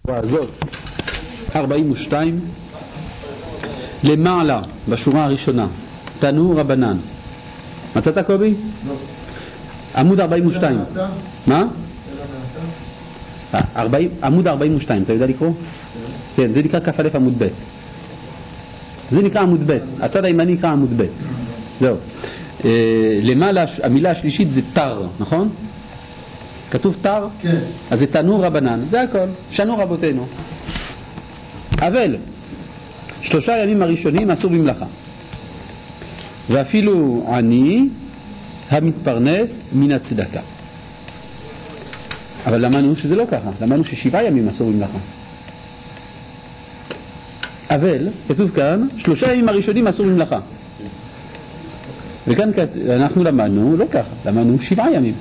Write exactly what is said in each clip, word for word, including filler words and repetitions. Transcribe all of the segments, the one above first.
הזאת ארבעים ושתיים למעלה בשורה הראשונה תנו רבנן. מצאת קובי? לא. עמוד ארבעים ושתיים. מה? עמוד ארבעים ושתיים, אתה יודע לקרוא? כן, זה נקרא כף א' עמוד ב'. זה נקרא עמוד ב'. הצד הימני נקרא עמוד ב'. זהו. למעלה המילה השלישית זה תר, נכון? כתוב תר? כן. אז זה תנו רבנן, זה הכל. שנו רבותינו. אבל שלושה ימים הראשונים אסור במלאכה. ואפילו עני המתפרנס מן הצדקה. אבל למדנו שזה לא ככה. למדנו ששבעה ימים אסור במלאכה. אבל כתוב כאן שלושה ימים הראשונים אסור במלאכה. וכאן אנחנו למדנו לא ככה. למדנו שבעה ימים.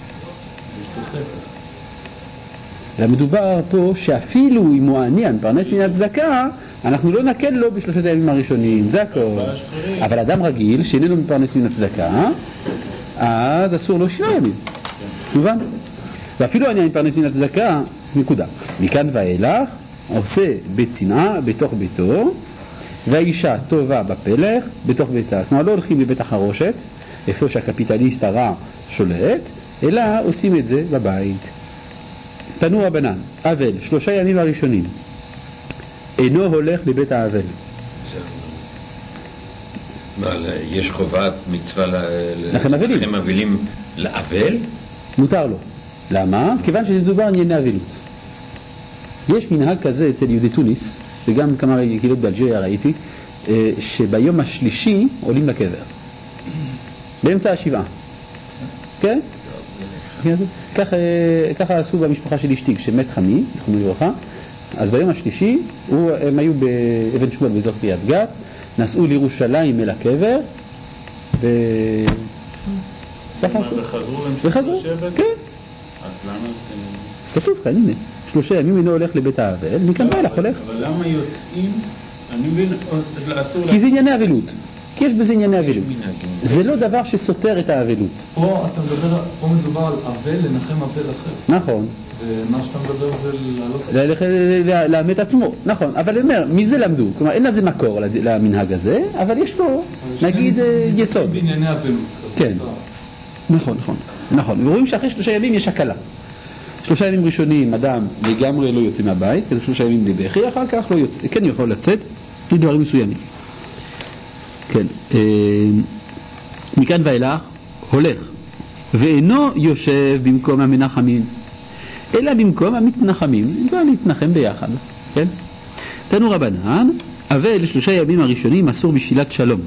למדובר פה שאפילו אם הוא עני המתפרנס מן הצדקה, אנחנו לא נקל לו בשלושת הימים הראשונים, זה הכל. אבל אדם רגיל שאיננו מתפרנס מן הצדקה, אז אסור לו שבעה ימים. מובן? ואפילו אני מתפרנס מן הצדקה, נקודה. מכאן ואילך עושה בצנעה בתוך ביתו, והאישה טובה בפלך בתוך ביתה. כלומר לא הולכים לבית החרושת, איפה שהקפיטליסט הרע שולט, אלא עושים את זה בבית. תנו רבנן, אבל, שלושה ימים הראשונים אינו הולך לבית האבל. מה, יש חובת מצווה לכם אבלים? לכם אבלים לאבל? מותר לו. למה? כיוון שזה מדובר על ענייני אבלות. יש מנהג כזה אצל יהודי תוניס, וגם כמה קהילות באלג'יריה ראיתי, שביום השלישי עולים לקבר. באמצע השבעה. כן? ככה, ככה עשו במשפחה של אשתי, כשמת חמי, זכרונו לברכה. אז ביום השלישי הוא, הם היו באבן שמואל באזור קריית גת, נסעו לירושלים אל הקבר ו... וחזרו וחזרו, כן. אז למה זה... כתוב כאן, הנה, שלושה ימים אינו הולך לבית האבל, מכאן ואילך הולך. אבל למה יוצאים? אני מבין, כי זה ענייני אבלות. כי יש בזה ענייני אבלות. זה לא דבר שסותר את האבלות. פה אתה מדבר, פה מדובר על אבל לנחם אבל אחר. נכון. ומה שאתה מדבר זה לעלות... לאמת עצמו, נכון. אבל אומר, מזה למדו. כלומר, אין לזה מקור למנהג הזה, אבל יש לו, נגיד, יסוד. בענייני אבלות. כן. נכון, נכון. נכון. ורואים שאחרי שלושה ימים יש הקלה. שלושה ימים ראשונים, אדם לגמרי לא יוצא מהבית, כזה שלושה ימים לבכי, אחר כך לא יוצא. כן יכול לצאת, לדברים מסוימים. כן, מכאן ואילך הולך ואינו יושב במקום המנחמים אלא במקום המתנחמים, כבר להתנחם ביחד. כן? תנו רבנן, אבל שלושה ימים הראשונים אסור בשאלת שלום,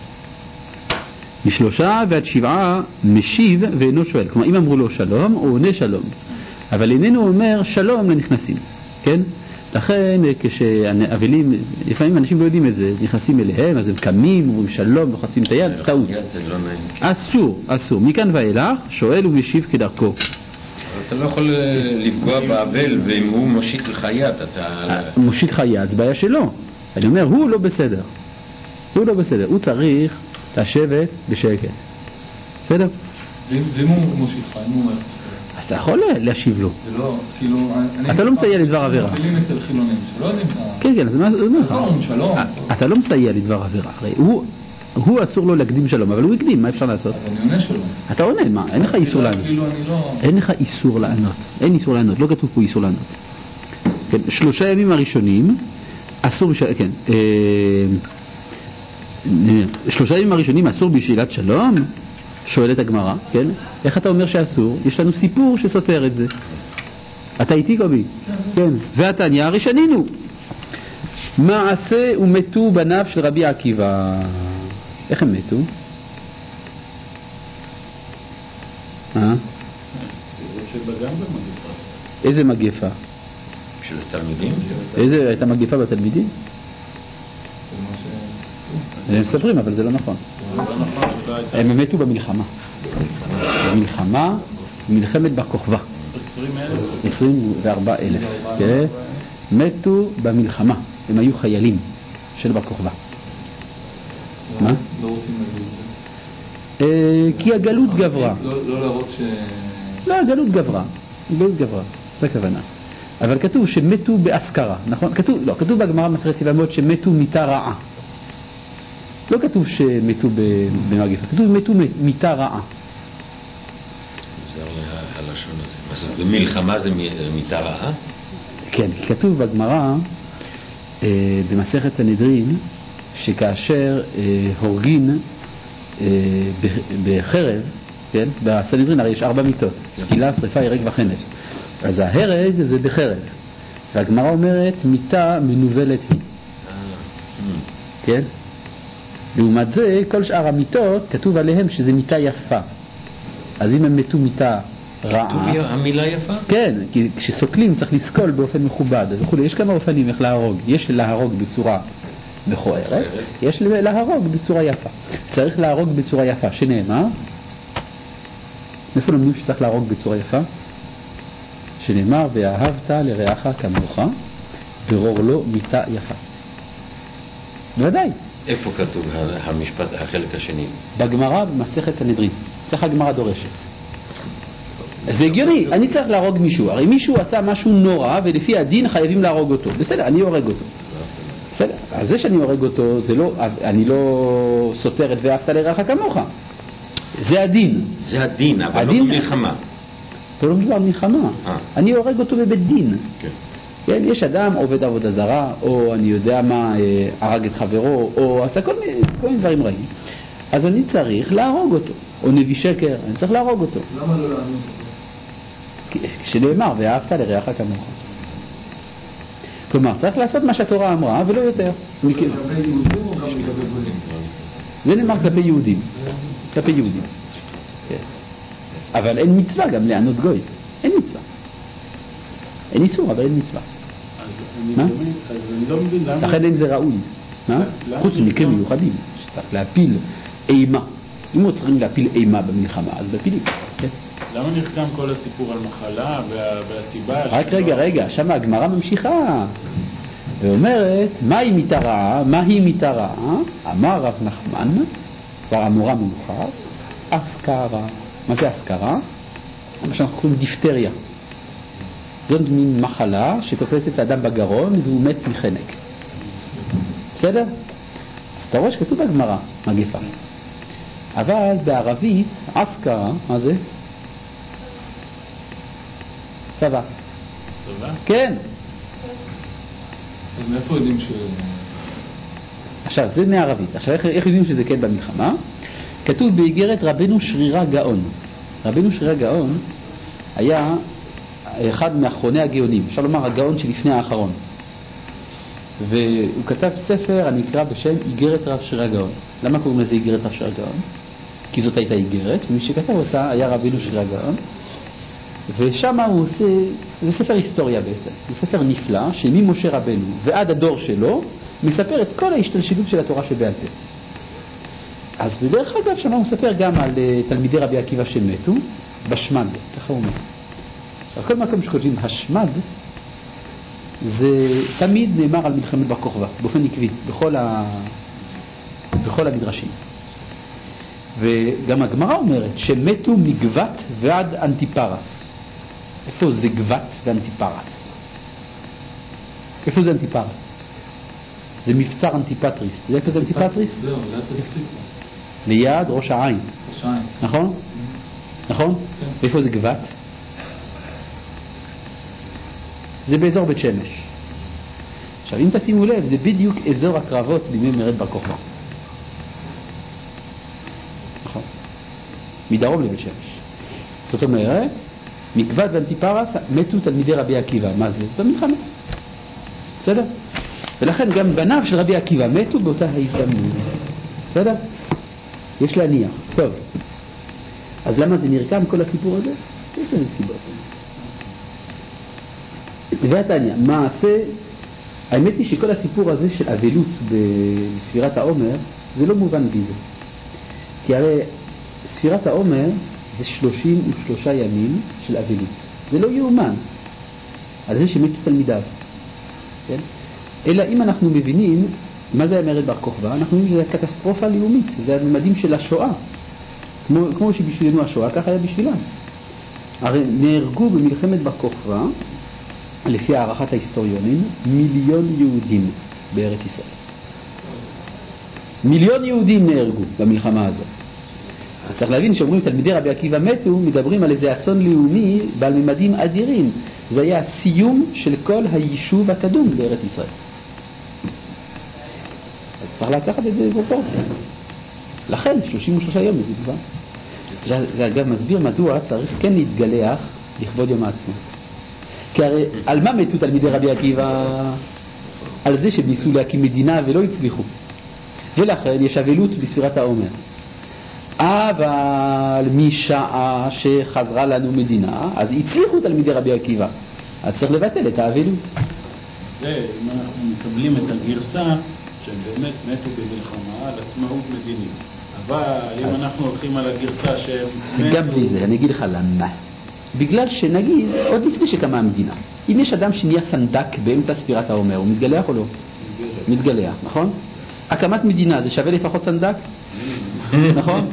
משלושה ועד שבעה משיב ואינו שואל. כלומר אם אמרו לו שלום הוא עונה שלום, אבל איננו אומר שלום לנכנסים. כן? לכן כשאבלים, לפעמים אנשים לא יודעים את זה, נכנסים אליהם, אז הם קמים, אומרים שלום, לוחצים את היד, טעות. אסור, אסור. מכאן ואילך, שואל ומשיב כדרכו. אתה לא יכול לפגוע באבל, ואם הוא מושיט לך יד, אתה... מושיט לך יד, זה בעיה שלו. אני אומר, הוא לא בסדר. הוא לא בסדר. הוא צריך לשבת בשקט. בסדר? ואם הוא מושיט לך, אם הוא אומר... אז אתה יכול להשיב לו. זה לא, כאילו... אתה לא מסייע לדבר עבירה. מפעילים אצל חילונים, שלא יודעים... כן, כן, אז מה זה אומר לך? שלום. אתה לא מסייע לדבר עבירה. הוא אסור לו להקדים שלום, אבל הוא הקדים, מה אפשר לעשות? אז אני עונה שלום. אתה עונה, מה? אין לך איסור לענות. כאילו אני לא... אין לך איסור לענות. אין איסור לענות, לא כתוב פה איסור לענות. כן, שלושה ימים הראשונים, אסור בשאלת... כן. שלושה ימים הראשונים אסור בשאלת שלום? שואלת הגמרא, כן? איך אתה אומר שאסור? יש לנו סיפור שסותר את זה. אתה איתי קובי? כן. והתניא הראשנינו. מעשה ומתו בניו של רבי עקיבא. איך הם מתו? אה? איזה מגפה? של התלמידים? איזה, הייתה מגפה בתלמידים? הם מספרים, אבל זה לא נכון. הם מתו במלחמה. במלחמה, מלחמת בר כוכבא. עשרים וארבעה אלף. מתו במלחמה. הם היו חיילים של בר כוכבא. מה? לא רוצים להגיד את זה. כי הגלות גברה. לא להראות ש... לא, הגלות גברה. הגלות גברה. זה הכוונה. אבל כתוב שמתו באזכרה, נכון? כתוב, לא, כתוב בגמרא במסכת יבמות שמתו מיתה רעה. לא כתוב שמתו במגפה, כתוב מתו מיתה רעה. זה הלשון הזה. במלחמה זה מיתה רעה? כן, כתוב בגמרא אה, במסכת סנהדרין שכאשר אה, הורגין אה, בחרב, כן? בסנהדרין הרי יש ארבע מיתות, סקילה, שריפה, הרג וחנף. אז ההרג זה בחרב, והגמרא אומרת מיתה מנובלת היא. כן? לעומת זה, כל שאר המיתות כתוב עליהם שזה מיתה יפה. אז אם הם מתו מיתה רעה... כתוב המילה יפה? כן, כי כשסוקלים צריך לסקול באופן מכובד. יש כמה אופנים איך להרוג. יש להרוג בצורה מכוערת, יש להרוג בצורה יפה. צריך להרוג בצורה יפה, שנאמר. איפה למדו שצריך להרוג בצורה יפה? שנאמר, ואהבת לרעך כמוך, ורור לו מיתה יפה. בוודאי. איפה כתוב המשפט, החלק השני? בגמרא במסכת סנהדרין. ככה הגמרא דורשת. זה הגיוני, אני צריך להרוג מישהו. הרי מישהו עשה משהו נורא, ולפי הדין חייבים להרוג אותו. בסדר, אני הורג אותו. בסדר, אז זה שאני הורג אותו, זה לא, אני לא סותר את ואהבת לרעך כמוך. זה הדין. זה הדין, אבל הדין, לא במלחמה. זה לא מדובר מלחמה. אני הורג אותו בבית דין. כן. כן, יש אדם עובד עבודה זרה, או אני יודע מה, הרג את חברו, או עשה כל מיני, כל מיני דברים רעים. אז אני צריך להרוג אותו. או נביא שקר, אני צריך להרוג אותו. למה לא לענות אותו? כשנאמר, ואהבת לרעך כמוך. כלומר, צריך לעשות מה שהתורה אמרה, ולא יותר. לגבי יהודים או גם לגבי גויים? זה נאמר כלפי יהודים. כלפי יהודים. כן. אבל אין מצווה גם לענות גוי. אין מצווה. אין איסור, אבל אין מצווה. אז אני לא מבין למה... לכן אין זה ראוי. חוץ ממקרים מיוחדים, שצריך להפיל אימה. אם הוא צריכים להפיל אימה במלחמה, אז להפילים. למה נחתם כל הסיפור על מחלה והסיבה... רק רגע, רגע, שם הגמרא ממשיכה. ואומרת, מהי מיתה רעה? מהי מיתה רעה? אמר רב נחמן, כבר המורה מאוחר, אזכרה. מה זה אזכרה? מה שאנחנו קוראים דיפטריה. זאת מין מחלה שתופסת את האדם בגרון והוא מת מחנק. בסדר? אז אתה רואה שכתוב בגמרא, מגפה. אבל בערבית, אזכרה, מה זה? צבא. צבא? כן. אז מאיפה יודעים ש... עכשיו, זה מערבית. עכשיו, איך, איך יודעים שזה כן במלחמה? כתוב באיגרת רבנו שרירה גאון. רבנו שרירה גאון היה אחד מאחרוני הגאונים, אפשר לומר הגאון שלפני האחרון. והוא כתב ספר הנקרא בשם איגרת רב שרירה גאון. למה קוראים לזה איגרת רב שרירה גאון? כי זאת הייתה איגרת, ומי שכתב אותה היה רבנו שרירה גאון. ושם הוא עושה, זה ספר היסטוריה בעצם, זה ספר נפלא שממשה רבנו ועד הדור שלו מספר את כל ההשתלשלות של התורה שבעל פה. אז בדרך אגב שם הוא מספר גם על uh, תלמידי רבי עקיבא שמתו בשמד, ככה הוא אומר. כל מקום שכותבים השמד זה תמיד נאמר על מלחמת בר כוכבא באופן עקבי בכל, ה... בכל המדרשים. וגם הגמרא אומרת שמתו מגבת ועד אנטיפרס. איפה זה גבת ואנטיפרס? איפה זה אנטיפרס? זה מבצר אנטיפטריס. זה איפה זה אנטיפטריס? זהו, זה התקליט. ליד ראש העין. ראש העין. נכון? נכון? ואיפה זה גבת? זה באזור בית שמש. עכשיו אם תשימו לב, זה בדיוק אזור הקרבות בימי מרד בר כוכבא. נכון. מדרום לבית שמש. זאת אומרת, מגבת ואנטיפרס מתו תלמידי רבי עקיבא. מה זה? זה במלחמה. בסדר? ולכן גם בניו של רבי עקיבא מתו באותה ההזדמנות. בסדר? יש להניח. טוב. אז למה זה נרקם כל הסיפור הזה? יש לזה סיבות. והתניא, מעשה, האמת היא שכל הסיפור הזה של אבלות בספירת העומר, זה לא מובן בזה. כי הרי ספירת העומר זה שלושים ושלושה ימים של אבלות. זה לא יאומן. על זה שמתו תלמידיו. כן? אלא אם אנחנו מבינים מה זה מרד בר כוכבא, אנחנו מבינים שזה קטסטרופה לאומית. זה הממדים של השואה. כמו, כמו שבשבילנו השואה, ככה היה בשבילם. הרי נהרגו במלחמת בר כוכבא לפי הערכת ההיסטוריונים, מיליון יהודים בארץ ישראל. מיליון יהודים נהרגו במלחמה הזאת. אז צריך להבין שאומרים תלמידי רבי עקיבא מתו, מדברים על איזה אסון לאומי בעל ממדים אדירים. זה היה הסיום של כל היישוב הקדום בארץ ישראל. אז צריך לקחת את זה בפרופורציה. לכן שלושים ושלושה יום זה דבר. זה אגב מסביר מדוע צריך כן להתגלח לכבוד יום העצמאות. כי הרי על מה מתו תלמידי רבי עקיבא? על זה שניסו להקים מדינה ולא הצליחו. ולכן יש אבלות בספירת העומר. אבל משעה שחזרה לנו מדינה, אז הצליחו תלמידי רבי עקיבא. אז צריך לבטל את האבלות. זה, אם אנחנו מקבלים את הגרסה, שהם באמת מתו במלחמה על עצמאות מדינית. אבל אם אנחנו הולכים על הגרסה שהם מתו... גם בלי זה, אני אגיד לך למה. בגלל שנגיד, עוד לפני שקמה המדינה, אם יש אדם שנהיה סנדק באמצע ספירת העומר, הוא מתגלח או לא? מתגלח, נכון? הקמת מדינה זה שווה לפחות סנדק? נכון?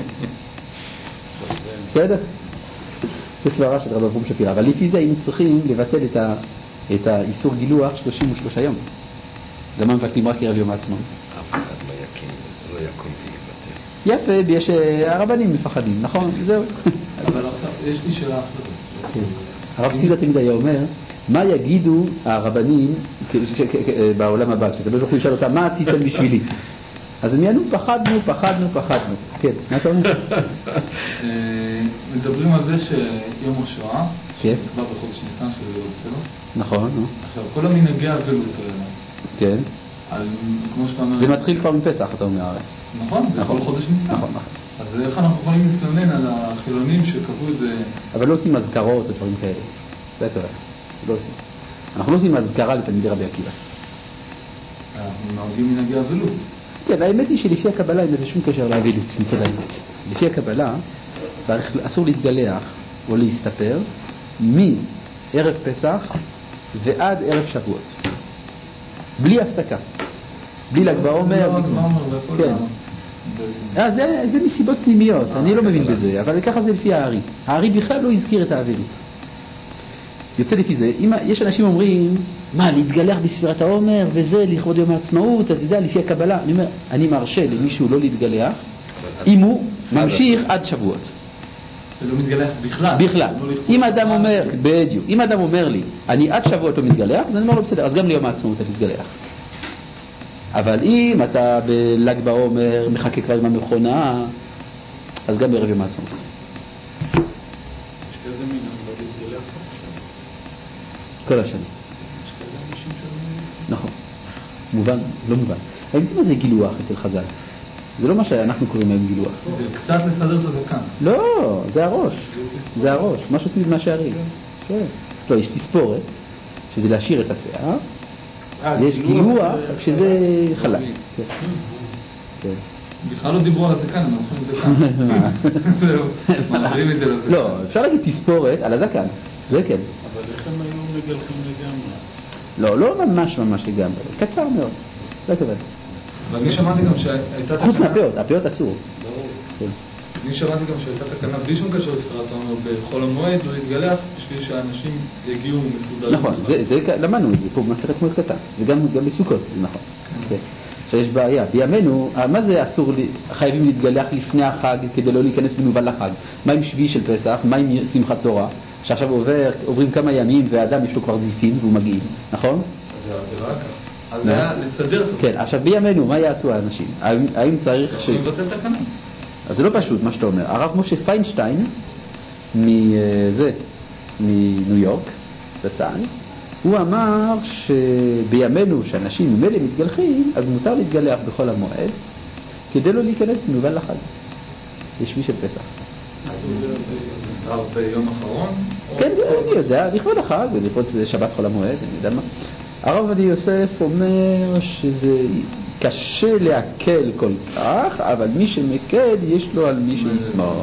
בסדר? זה סברה של רב אברום שפירא, אבל לפי זה היינו צריכים לבטל את, ה, את האיסור גילוח שלושים ושלושה יום. למה מבטלים רק ערב יום העצמאות? אף אחד לא יקים, לא יקום ויבטל. יפה, יש הרבנים מפחדים, נכון? זהו. אבל עכשיו, יש לי שאלה אחרת. הרב ציודה תמיד היה אומר, מה יגידו הרבנים בעולם הבא? כשאתה לא יכול לשאול אותם, מה עשיתם בשבילי? אז הם יענו, פחדנו, פחדנו, פחדנו. כן, מה אתה אומר? מדברים על זה שיום השואה, כן. כבר בחודש ניסן שזה לא בסדר. נכון, נו. עכשיו, כל המנהגי האבלות האלה. כן. על, כמו שאתה אומר... זה מתחיל כבר מפסח, אתה אומר הרי. נכון, זה כל חודש ניסן. נכון, נכון. אז איך אנחנו יכולים להתלונן על החילונים שקבעו את זה... אבל לא עושים אזכרות או דברים כאלה. זה טוב. לא עושים. אנחנו לא עושים אזכרה לתלמידי רבי עקיבא. אנחנו נוהגים מנהגי האבלות. כן, האמת היא שלפי הקבלה אין לזה שום קשר לאבלות, מצד האמת. לפי הקבלה צריך, אסור להתגלח או להסתפר מערב פסח ועד ערב שבועות. בלי הפסקה. בלי ל"ג בעומר. כן. אז זה, זה מסיבות פנימיות, אני לא מבין בזה, אבל ככה זה לפי הארי. הארי בכלל לא הזכיר את האבלות. יוצא לפי זה, אם יש אנשים אומרים, מה, להתגלח בספירת העומר וזה לכבוד יום העצמאות, אז יודע, לפי הקבלה, אני אומר, אני מרשה למישהו לא להתגלח, אם הוא ממשיך עד שבועות. זה לא מתגלח בכלל. בכלל. אם אדם אומר, בדיוק, אם אדם אומר לי, אני עד שבועות לא מתגלח, אז אני אומר לו בסדר, אז גם ליום העצמאות אתה מתגלח. אבל אם אתה בל"ג בעומר מחכה כבר עם המכונה, אז גם בערב יום העצמאות. יש כזה מין, אבל להתגלח כל השנה. נכון. מובן, לא מובן. האם מה זה גילוח אצל חז"ל? זה לא מה שאנחנו קוראים היום גילוח. זה קצת לסדר את הזקן. לא, זה הראש. זה הראש. מה שעושים במה שערים. כן. לא, יש תספורת, שזה להשאיר את השיער. ויש גילוח, שזה חלק. כן. בכלל לא דיברו על הזקן, הם הולכים לזקן. זהו, מעבירים את זה לזקן. לא, אפשר להגיד תספורת על הזקן. זה כן. אבל איך הם היו מגלחים לגמרי? לא, לא ממש ממש לגמרי. קצר מאוד. זה כזה. ואני שמעתי גם שהייתה חוץ מהפיות, הפיות אסור. אני שמעתי גם שהייתה תקנה בלי שום קשר לספירת העומר בחול המועד לא להתגלח בשביל שאנשים יגיעו מסודרים. נכון, למדנו את זה פה במסכת מועד קטן. זה גם בסוכות, זה נכון. שיש בעיה. בימינו, מה זה אסור, חייבים להתגלח לפני החג כדי לא להיכנס מנוול לחג? מה עם שביעי של פסח? מה עם שמחת תורה? שעכשיו עובר, עוברים כמה ימים והאדם יש לו כבר זיפים והוא מגיעים, נכון? זה לא היה ככה. אז זה היה לסדר את זה. כן, עכשיו בימינו, מה יעשו האנשים? האם צריך ש... יכולים לבצע תקנה. אז זה לא פשוט מה שאתה אומר. הרב משה פיינשטיין מזה, מניו יורק, בצה"ל, הוא אמר שבימינו שאנשים ממילא מתגלחים, אז מותר להתגלח בכל המועד כדי לא להיכנס מנוול לחג. יש שביעי של פסח. אז הוא נזרב ביום אחרון? כן, אני יודע, לכבוד החג, ולכבוד שבת חול המועד, אני יודע מה. הרב עובדיה יוסף אומר שזה קשה להקל כל כך, אבל מי שמקל יש לו על מי שישמור.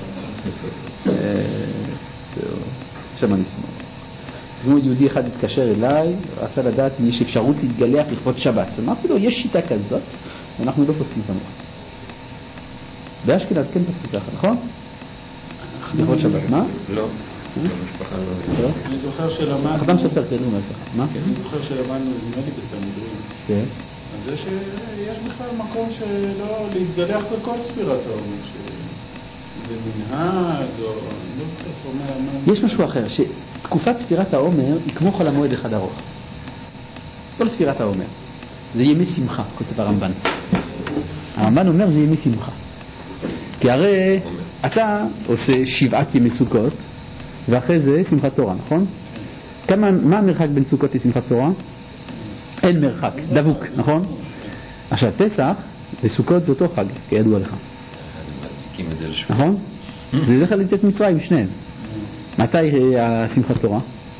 שם אני אשמור. כמו יהודי אחד התקשר אליי, רצה לדעת אם יש אפשרות להתגלח לכבוד שבת. אמרתי לו, יש שיטה כזאת, ואנחנו לא פוסקים כמוך. באשכנז כן פסקו ככה, נכון? לכבוד שבת, מה? לא. במשפחה לא. אני זוכר שלמדנו... אתה מספר, כן, מה? אני זוכר שלמדנו, נדמה לי בסנהדרין. כן. אז זה שיש בכלל מקום שלא להתגלח בכל ספירת העומר, שזה מנהג, או... אני לא זוכר איך אומר... יש משהו אחר, שתקופת ספירת העומר היא כמו חול המועד אחד ארוך. כל ספירת העומר. זה ימי שמחה, כותב הרמב"ן. הרמב"ן אומר זה ימי שמחה. כי הרי אתה עושה שבעת ימי סוכות, ואחרי זה שמחת תורה, נכון? כמה, מה המרחק בין סוכות לשמחת תורה? אין מרחק, דבוק, נכון? עכשיו פסח וסוכות זה אותו חג, כידוע לך. נכון? זה זכר ליציאת מצרים, שניהם. מתי השמחת תורה?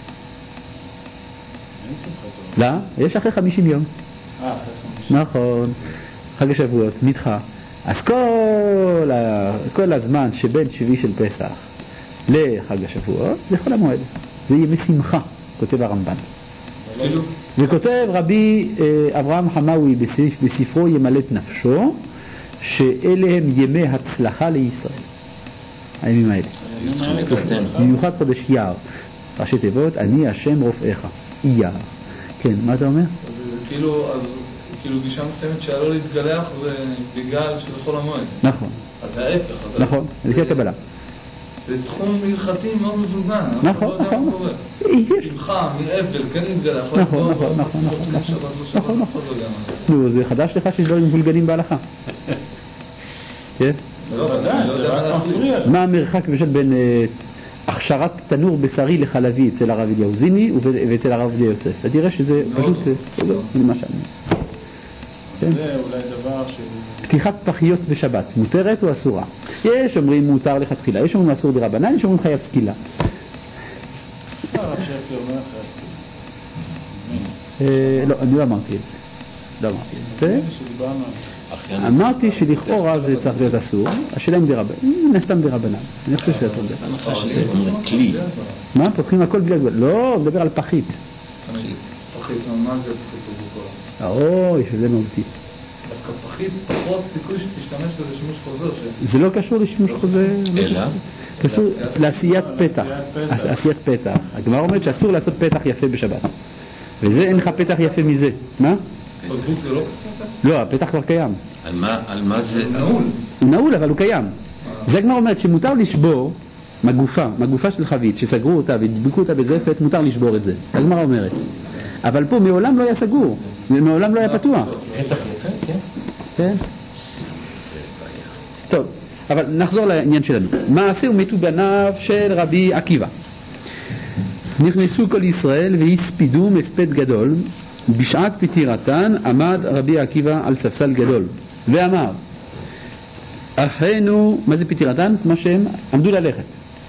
אין שמחת תורה. לא, יש אחרי חמישים יום. אה, אחרי חמישים. נכון, חג השבועות, נדחה. אז כל, ה... כל הזמן שבין שביעי של פסח לחג השבועות זה חול המועד, זה ימי שמחה, כותב הרמב"ן. וכותב רבי אברהם חמאווי בספרו ימלט נפשו שאלה הם ימי הצלחה לישראל, הימים האלה, במיוחד חודש אייר, ראשי תיבות אני השם רופאיך, אייר. כן, מה אתה אומר? אז זה כאילו, אז כאילו גישה מסוימת שעלו להתגלח ובגלל שזה חול המועד. נכון. אז זה ההפך. נכון, זה כן קבלה. זה תחום הלכתי מאוד מסוגן. נכון, נכון. שמחה, מאבל, כן להתגלח. נכון, נכון, נכון. נכון, נכון. נו, זה חדש לך שיש דברים מבולגנים בהלכה. כן? מה המרחק בין הכשרת תנור בשרי לחלבי אצל הרב אליהו זיני ואצל הרב אליהו יוסף? אתה תראה שזה פשוט למשל. זה אולי דבר שהוא... פתיחת פחיות בשבת, מותרת או אסורה? יש אומרים מותר לכתחילה, יש אומרים אסור דרבנן, יש אומרים חייב סקילה. הרב שרקי אומר חייב סקילה. לא, אני לא אמרתי את זה. לא אמרתי את זה. אמרתי שלכאורה זה צריך להיות אסור, השאלה אם דרבנן, נסתם דרבנן. אני חושב שאסור דרבנן. כלי. מה? פותחים הכל בלי הגבל. לא, מדבר על פחית. פחית, מה זה פחית בבוקר? אוי, שזה מהותי. דווקא פחית פחות סיכוי שתשתמש בזה שימוש חוזר. זה לא קשור לשימוש חוזר. אלא? קשור לעשיית פתח. עשיית פתח. הגמרא אומרת שאסור לעשות פתח יפה בשבת. וזה אין לך פתח יפה מזה. מה? בקבוק זה לא פתח? לא, הפתח כבר קיים. על מה זה? נעול. הוא נעול, אבל הוא קיים. זה הגמרא אומרת שמותר לשבור מגופה, מגופה של חבית, שסגרו אותה והדביקו אותה בזפת, מותר לשבור את זה. הגמרא אומרת. אבל פה מעולם לא היה סגור, מעולם לא היה פתוח. פתח יפה, כן? כן. טוב, אבל נחזור לעניין שלנו. מעשה ומתו בניו של רבי עקיבא. נכנסו כל ישראל והספידו מספד גדול, בשעת פטירתן עמד רבי עקיבא על ספסל גדול ואמר אחינו, מה זה פטירתן? כמו שהם עמדו ללכת,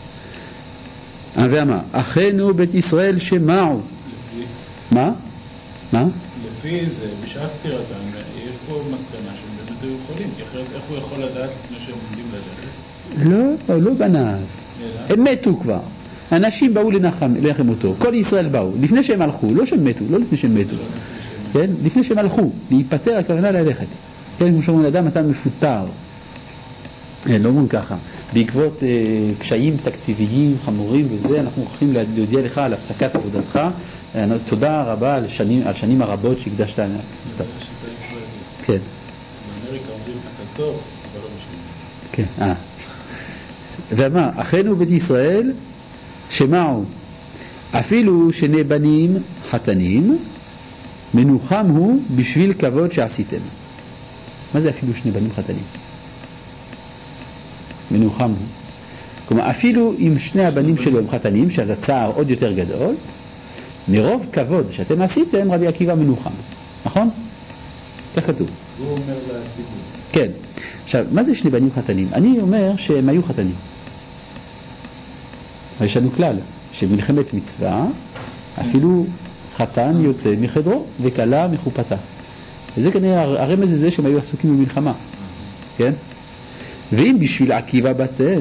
ואמר אחינו בית ישראל שמעו. מה? מה? לפי זה, בשעת פטירתם, יש פה מסקנה שהם באמת היו יכולים, כי אחרת איך הוא יכול לדעת לפני שהם עומדים ללכת? לא, לא בניו. הם מתו כבר. אנשים באו לנחם, לנחם אותו. כל ישראל באו. לפני שהם הלכו, לא שהם מתו, לא לפני שהם מתו. כן? לפני שהם הלכו. להיפטר, הכוונה ללכת. כן, כמו שאומרים, אדם אתה מפוטר. לא אומרים ככה. בעקבות אה, קשיים תקציביים חמורים וזה, אנחנו הולכים להודיע לך על הפסקת עבודתך. תודה רבה על שנים, על שנים הרבות שהקדשת עליה. כן. באמריקה אומרים אתה טוב, אבל לא משנה. כן, אה. ואמר, אחינו בית ישראל שמעו, אפילו שני בנים חתנים, מנוחם הוא בשביל כבוד שעשיתם. מה זה אפילו שני בנים חתנים? מנוחם הוא. כלומר, אפילו אם שני הבנים שלו הם חתנים, שאז הצער עוד יותר גדול, מרוב כבוד שאתם עשיתם, רבי עקיבא מנוחם. נכון? כך כתוב. הוא אומר לציבור. כן. עכשיו, מה זה שני בנים חתנים? אני אומר שהם היו חתנים. יש לנו כלל, שמלחמת מצווה, אפילו חתן יוצא מחדרו וכלה מחופתה. וזה כנראה הרמז הזה שהם היו עסוקים במלחמה. כן? ואם בשביל עקיבא באתם,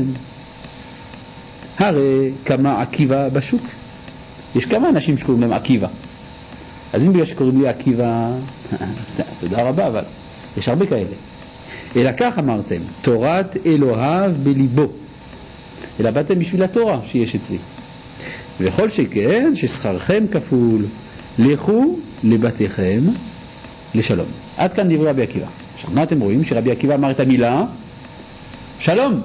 הרי כמה עקיבא בשוק. יש כמה אנשים שקוראים להם עקיבא. אז אם בגלל שקוראים לי עקיבא, תודה רבה, אבל יש הרבה כאלה. אלא כך אמרתם, תורת אלוהיו בליבו. אלא באתם בשביל התורה שיש אצלי. וכל שכן ששכרכם כפול, לכו לבתיכם לשלום. עד כאן דברי רבי עקיבא. עכשיו מה אתם רואים? שרבי עקיבא אמר את המילה שלום,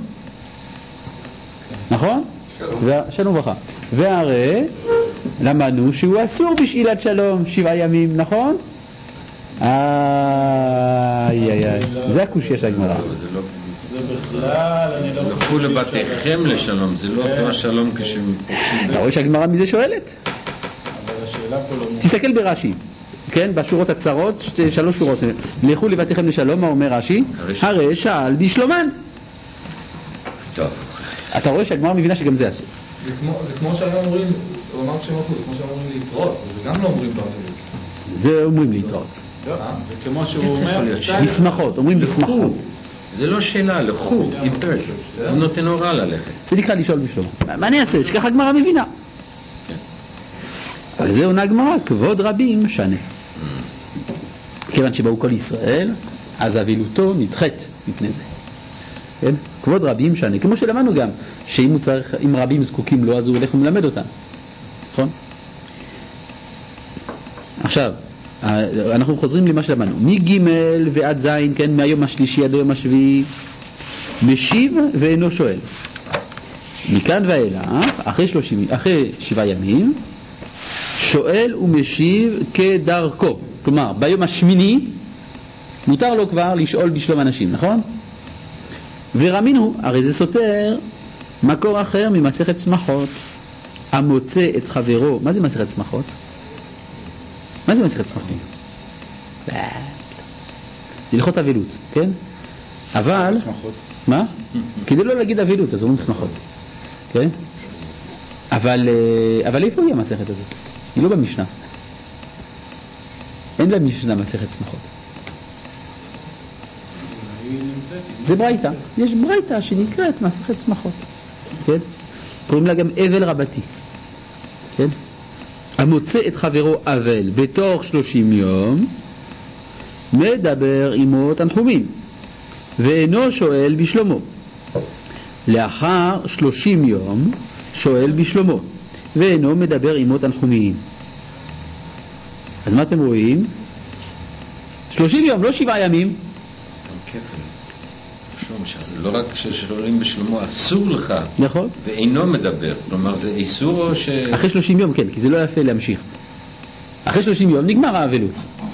נכון? שלום. שלום וברכה. והרי למדנו שהוא אסור בשאלת שלום שבעה ימים, נכון? איי איי איי, זה הקושי של הגמרא. זה בכלל, אני לא חושב... לכו לבתיכם לשלום, זה לא אותו השלום כשהם פורשים. אתה רואה שהגמרא מזה שואלת? אבל השאלה פה לא... תסתכל ברש"י, כן, בשורות הקצרות, שלוש שורות. לכו לבתיכם לשלום, מה אומר רש"י? הרי שאל בשלומן. טוב. אתה רואה שהגמרא מבינה שגם זה אסור. זה כמו שהיום אומרים, הוא אמר כשהם אחוז, כמו שהיום אומרים להתראות, זה גם לא אומרים בארצות. זה אומרים להתראות. זה כמו שהוא אומר... בשמחות, אומרים בשמחות. זה לא שאלה, לכו, אימפרט. זה נותן הוראה ללכת. זה נקרא לשאול בשלום. מה אני אעשה? שככה הגמרא מבינה. על זה עונה הגמרא, כבוד רבים שנה. כיוון שבאו כל ישראל, אז אבילותו נדחת מפני זה. כן? כבוד רבים שנה. כמו שלמדנו גם, שאם הוא צריך, אם רבים זקוקים לו, אז הוא הולך ומלמד אותם. נכון? עכשיו, אנחנו חוזרים למה שלמדנו. מג' ועד ז', כן, מהיום השלישי עד היום השביעי, משיב ואינו שואל. מכאן ואילך, אחרי, שלושים, אחרי שבעה ימים, שואל ומשיב כדרכו. כלומר, ביום השמיני, מותר לו כבר לשאול בשלום אנשים, נכון? ורמינו, הרי זה סותר מקור אחר ממסכת שמחות, המוצא את חברו. מה זה מסכת שמחות? מה זה מסכת שמחות? זה הלכות אבילות, כן? אבל... שמחות. מה? כדי לא להגיד אבילות, אז אומרים שמחות. כן? אבל, אבל איפה היא המסכת הזאת? היא לא במשנה. אין לה משנה מסכת שמחות. זה ברייתא. יש ברייתא שנקראת מסכת שמחות. כן? קוראים לה גם אבל רבתי. כן? המוצא את חברו אבל בתוך שלושים יום, מדבר עמו תנחומים, ואינו שואל בשלומו. לאחר שלושים יום, שואל בשלומו, ואינו מדבר עמו תנחומים. אז מה אתם רואים? שלושים יום, לא שבעה ימים. לא רק כששואלים בשלומו, אסור לך. נכון. ואינו מדבר. כלומר, זה איסור או ש... אחרי שלושים יום, כן, כי זה לא יפה להמשיך. אחרי שלושים יום נגמר האבלות.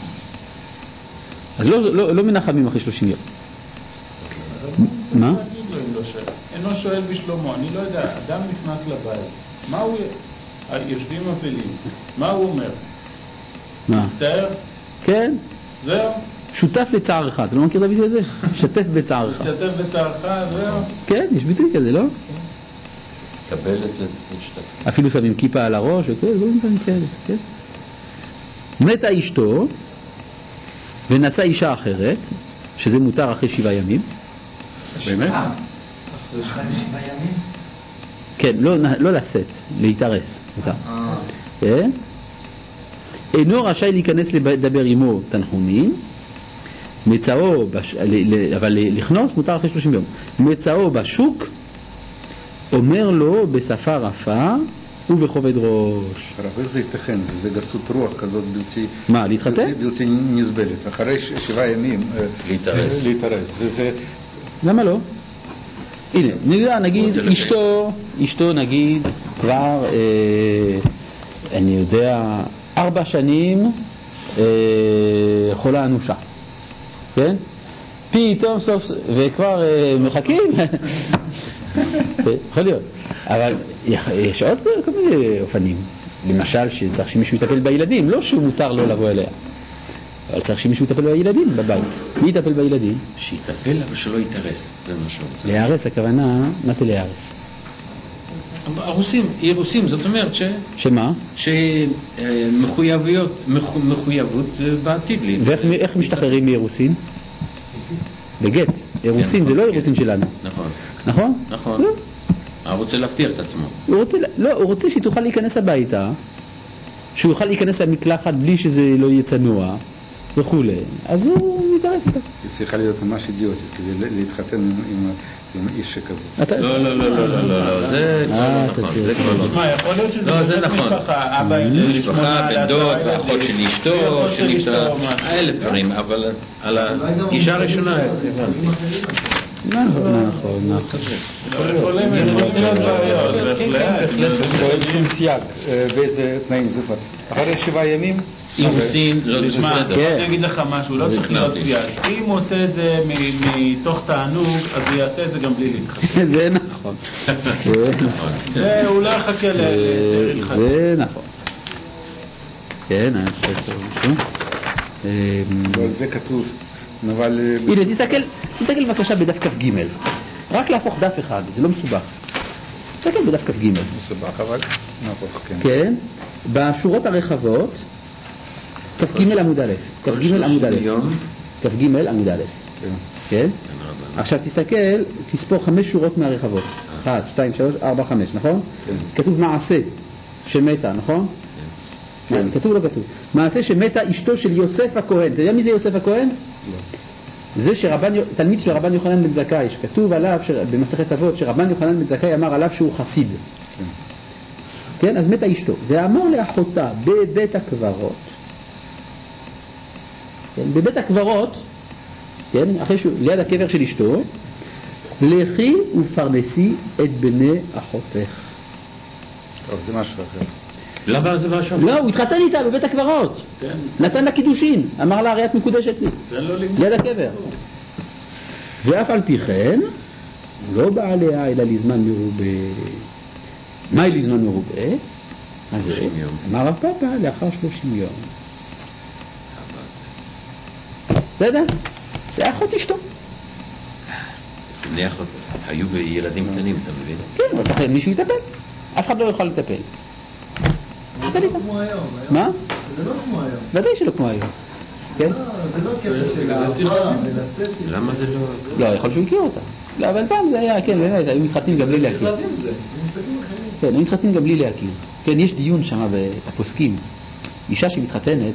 אז לא, לא, לא מנחמים אחרי שלושים יום. מה? אינו שואל בשלומו, אני לא יודע, אדם נכנס לבית, מה הוא... יושבים אבלים, מה הוא אומר? מה? מצטער? כן. זהו? שותף לצערך, אתה לא מכיר את הביטוי הזה? שתף בצערך. שתף בצערך, זהו? כן, יש ביטוי כזה, לא? קבל את השתף. אפילו שמים כיפה על הראש, וכן, לא נמצאים כאלה, כן? מתה אשתו, ונשא אישה אחרת, שזה מותר אחרי שבעה ימים. באמת? אחרי שבעה ימים? כן, לא, לא לשאת, להתארס. כן? אינו רשאי להיכנס לדבר עמו תנחומים, מצאו, בש... אבל לכנוס מותר אחרי שלושים יום. מצאו בשוק, אומר לו בשפה רפה ובכובד ראש. הרב, איך זה ייתכן? זה, זה גסות רוח כזאת בלתי... מה, להתחתן? בלתי, בלתי נסבלת. אחרי שבעה ימים... להתארס. להתארס. זה, זה... למה לא? הנה, נגיד, נגיד אשתו, אשתו נגיד כבר, אה, אני יודע, ארבע שנים אה, חולה אנושה. כן? פתאום סוף, וכבר אה, מחכים. יכול להיות. אבל יש עוד כל מיני אופנים. למשל, שצריך שמישהו יטפל בילדים, לא שהוא מותר לא לבוא אליה. אבל צריך שמישהו יטפל בילדים בבית. מי יטפל בילדים? שיטפל, אבל שלא יתארס. זה מה שהוא רוצה. להיארס, הכוונה, מה זה להיארס? הרוסים, אירוסים, זאת אומרת ש... שמה? שמחויבויות, מחויבות בעתיד לי. ואיך משתחררים מאירוסין? בגט. אירוסין זה לא אירוסין שלנו. נכון. נכון? נכון. הוא רוצה להבטיח את עצמו. הוא רוצה, לא, הוא רוצה שהיא תוכל להיכנס הביתה, שהוא יוכל להיכנס למקלחת בלי שזה לא יהיה צנוע, וכולי, אז הוא מתערף איתה. היא צריכה להיות ממש אידיוטית כדי להתחתן עם, עם, עם איש שכזה. לא, לא, לא, לא, לא, לא, זה כבר לא נכון, זה כבר לא נכון. מה, יכול להיות שזה לא, זה נכון. משפחה, אבא, משפחה, בן דוד, ואחות של אשתו, שנפטרה, אלף דברים, אבל על האישה הראשונה, נכון, נכון, נכון. יכולים להיות בעיות, בהחלט. או איזשהו סייג, באיזה תנאים זה כבר. אחרי שבעה ימים, אירוסין, לא זה בסדר. אני אגיד לך משהו, לא צריך להיות סייג. אם הוא עושה את זה מתוך תענוג, אז הוא יעשה את זה גם בלי להתחתן. זה נכון. הוא לא יחכה להלחתן. זה נכון. כן, אני חושב משהו. זה כתוב. אבל... הנה, תסתכל, תסתכל בבקשה בדף כף ג', רק להפוך דף אחד, זה לא מסובך. תסתכל בדף כף ג'. מסובך, אבל נהפוך, כן. כן, בשורות הרחבות, כף ג' עמוד א', כף ג' עמוד א', כף ג' עמוד א', כן? עכשיו תסתכל, תספור חמש שורות מהרחבות, אחת, שתיים, שלוש, ארבע, חמש, נכון? כתוב מעשה שמתה, נכון? כן. כתוב לא כתוב. מעשה שמתה אשתו של יוסף הכהן. אתה יודע מי זה יוסף הכהן? לא. זה שרבן, תלמיד של רבן יוחנן בן זכאי, שכתוב עליו במסכת אבות שרבן יוחנן בן זכאי אמר עליו שהוא חסיד. כן. כן, אז מתה אשתו. ואמר לאחותה בבית הקברות, כן, בבית הקברות, כן, אחרי שהוא ליד הקבר של אשתו, לכי ופרנסי את בני אחותך. טוב, זה משהו אחר. למה זה משהו? לא, הוא התחתן איתה בבית הקברות. נתן לה קידושין. אמר לה, הרי את מקודשת לי. ליד הקבר. ואף על פי כן, לא בא עליה אלא לזמן מרובה. מהי לזמן מרובה? שלושים יום. אמר רב פאפא, לאחר שלושים יום. בסדר? זה אחות אשתו. בני אחות, היו ילדים קטנים, אתה מבין? כן, אז לכן מישהו יטפל. אף אחד לא יכול לטפל. זה לא כמו היום. מה? זה לא כמו היום. ודאי שלא כמו היום. כן? זה לא קטע של האהבה ולצאת. למה זה לא... לא, יכול שהוא הכיר אותה. לא, אבל פעם זה היה, כן, באמת, היו מתחתנים גם בלי להכיר. כן, היו מתחתנים גם בלי להכיר. כן, יש דיון שם בפוסקים. אישה שמתחתנת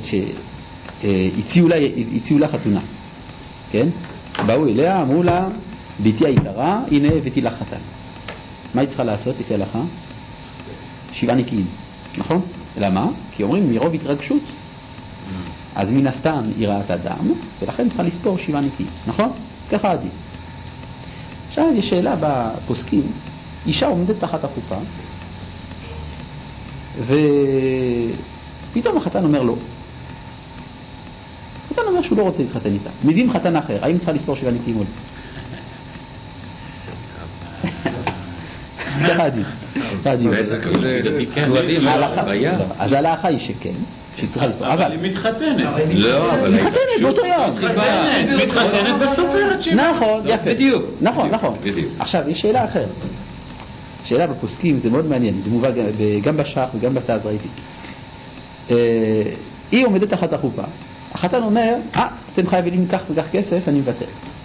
שהציעו לה חתונה. כן? באו אליה, אמרו לה, ביתי היקרה, הנה הבאתי לך חתן. מה היא צריכה לעשות לפי ההלכה? שבעה נקיים. נכון? למה? כי אומרים מרוב התרגשות. אז מן הסתם היא ראתה דם, ולכן צריכה לספור שבעה נקיים. נכון? ככה עדיף. עכשיו יש שאלה בפוסקים, אישה עומדת תחת החופה, ופתאום החתן אומר לא. החתן אומר שהוא לא רוצה להתחתן איתה. מביאים חתן אחר, האם צריכה לספור שבעה נקיים או לא? ככה עדיף. אז ההלכה היא שכן, שהיא צריכה לספור. אבל היא מתחתנת. לא, אבל... מתחתנת באותו יום. מתחתנת, מתחתנת בסופרת שבעה. נכון, יפה. בדיוק. נכון, נכון. עכשיו, יש שאלה אחרת. שאלה בפוסקים, זה מאוד מעניין, זה מובא גם בשח וגם בתז ראיתי. היא עומדת תחת החופה, החתן אומר, אה, אתם חייבים כך וכך כסף, אני מבטל.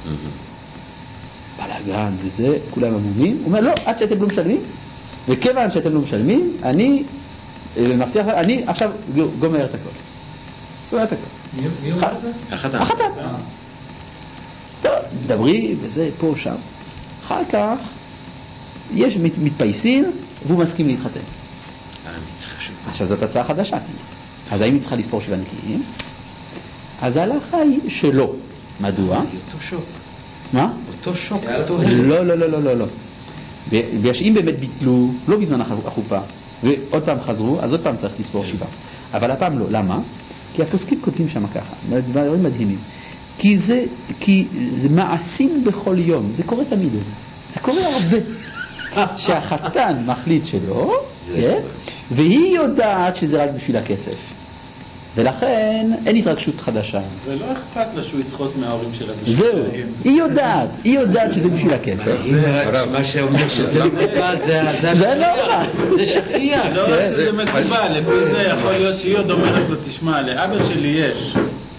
בלגן וזה, כולם אמומים, הוא אומר, לא, עד שאתם לא משלמים, וכיוון שאתם לא משלמים, אני מבטיח, אני עכשיו גומר את הכל. גומר את הכל. מי אומר את זה? החתן. החתן. טוב, מדברים וזה, פה, שם. אחר כך, יש מתפייסים, והוא מסכים להתחתן. עכשיו זאת הצעה חדשה. אז האם היא צריכה לספור שבעה נקיים? אז ההלכה היא שלא. מדוע? אותו שוק. מה? אותו שוק. לא, לא, לא, לא, לא, לא. אם באמת ביטלו, לא בזמן החופה, ועוד פעם חזרו, אז עוד פעם צריך לספור שבעה. אבל הפעם לא. למה? כי הפוסקים כותבים שם ככה. דברים מדהימים. כי זה, כי זה מעשים בכל יום. זה קורה תמיד. זה קורה הרבה. שהחתן מחליט שלא, כן? והיא יודעת שזה רק בשביל הכסף. ולכן אין התרגשות חדשה. ולא אכפת לה שהוא יסחוט מההורים שלה. זהו, היא יודעת, היא יודעת שזה בשביל הכסף. מה שאומר שזה לא מקובל, זה לא רע. זה שכיח. לא רק שזה מקובל, לפי זה יכול להיות שהיא עוד אומרת לו, תשמע, לאבא שלי יש.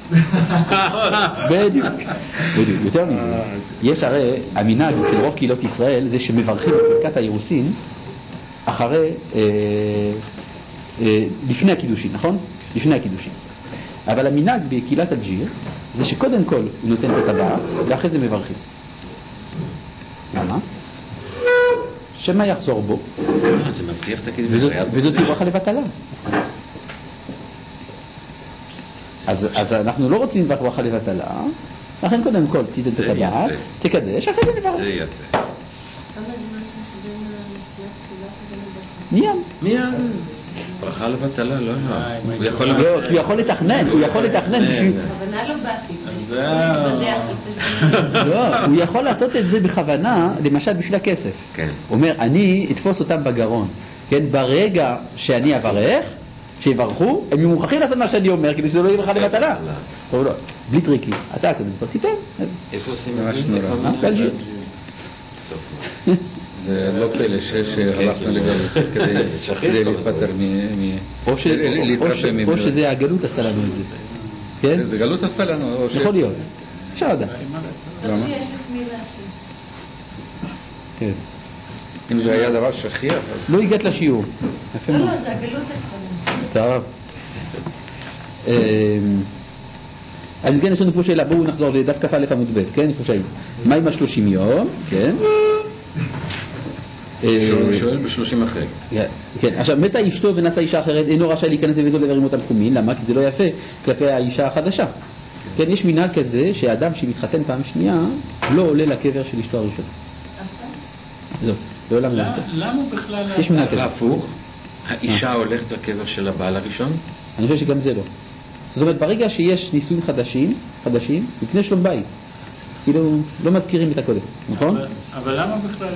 בדיוק, בדיוק, יותר מזה. יש הרי המנהג אצל רוב קהילות ישראל זה שמברכים את ברכת האירוסין אחרי, לפני הקידושין, נכון? לפני הקידושין. אבל המנהג בקהילת אלג'יר זה שקודם כל הוא נותן את הטבעת ואחרי זה מברכים. למה? שמה יחזור בו. זה מבטיח את הקדמה. וזאת היא ברכה לבטלה. אז, אז אנחנו לא רוצים לברך ברכה לבטלה, לכן קודם כל תיתן את הטבעת, תקדש, אחרי זה נברך. זה יפה. מיד. מיד. ברכה לבטלה, לא לא. הוא יכול לתכנן, הוא יכול לתכנן. בכוונה לא באתי. לא, הוא יכול לעשות את זה בכוונה, למשל בשביל הכסף. כן. הוא אומר, אני אתפוס אותם בגרון. כן, ברגע שאני אברך, שיברכו, הם מוכרחים לעשות מה שאני אומר, כדי שזה לא יהיה ברכה לבטלה. טוב, לא, בלי טריקים. אתה כזה כבר תיתן. איפה עושים ממש את זה? נורא. באלג'יר. זה לא פלא שהלכנו לגלות כדי להתפטר מ... או שזה הגלות עשתה לנו את זה. כן? זה גלות עשתה לנו. יכול להיות. אפשר לדעת. למה? יש את מי להשאיר. כן. אם זה היה דבר שכיח, אז... לא הגעת לשיעור. יפה לא, מאוד. לא, זה הגלות עשתה. טוב. אז כן, יש לנו פה שאלה, בואו נחזור לדף כ"א עמוד ב', כן? יש פה שאלה. מה עם השלושים יום? כן. שואל בשלושים אחרי. כן, עכשיו, מתה אשתו ונשא אישה אחרת, אינו רשאי להיכנס לביתו לברר עמו תנחומים, למה? כי זה לא יפה כלפי האישה החדשה. כן, יש מנהג כזה שהאדם שמתחתן פעם שנייה לא עולה לקבר של אשתו הראשונה. זאת, לעולם לא. למה בכלל... יש מנהג כזה. הפוך, האישה הולכת לקבר של הבעל הראשון? אני חושב שגם זה לא. זאת אומרת, ברגע שיש נישואים חדשים, חדשים, לפני שלום בית, כאילו לא מזכירים את הקודם, נכון? אבל למה בכלל...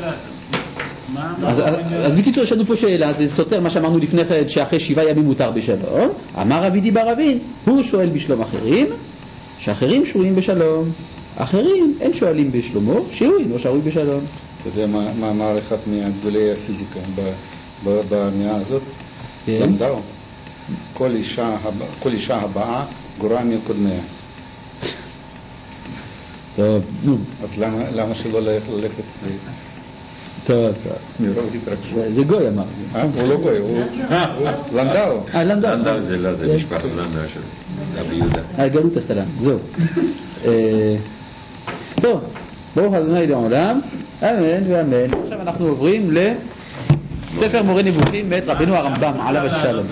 אז בקיצור יש לנו פה שאלה, זה סותר מה שאמרנו לפני כן, שאחרי שבעה ימים מותר בשלום. אמר רבי דיבר רבין, הוא שואל בשלום אחרים, שאחרים שרויים בשלום, אחרים אין שואלים בשלומו, שהוא אינו שרוי בשלום. אתה יודע מה אמר אחד מהגדולי הפיזיקה במאה הזאת? למדאו. כל אישה הבאה גורעה מקודמיה. טוב, נו. אז למה שלא ללכת? טוב, טוב. מרוב התרגשות. זה גוי אמר. הוא לא גוי, הוא למדאו. אה, למדאו. לנדאו זה לא, זה משפחת לנדאו של רבי יהודה. הגלות הסלם, זהו. טוב, ברוך ה' לעולם, אמן ואמן. עכשיו אנחנו עוברים לספר מורה נבוכים מאת רבנו הרמב"ם עליו השלום.